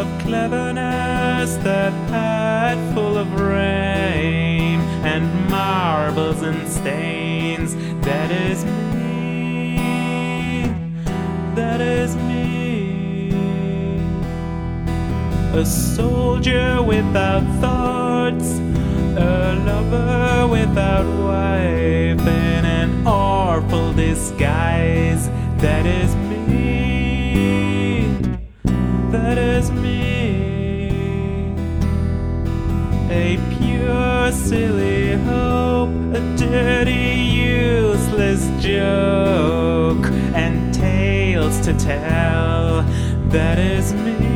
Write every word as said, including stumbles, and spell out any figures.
cleverness, that hat full of rain and marbles and stains. That is me, that is me. A soldier without thoughts, a lover without wife, in an awful disguise. That is me, that is me. A pure silly hope, a dirty useless joke, and tales to tell. That is me.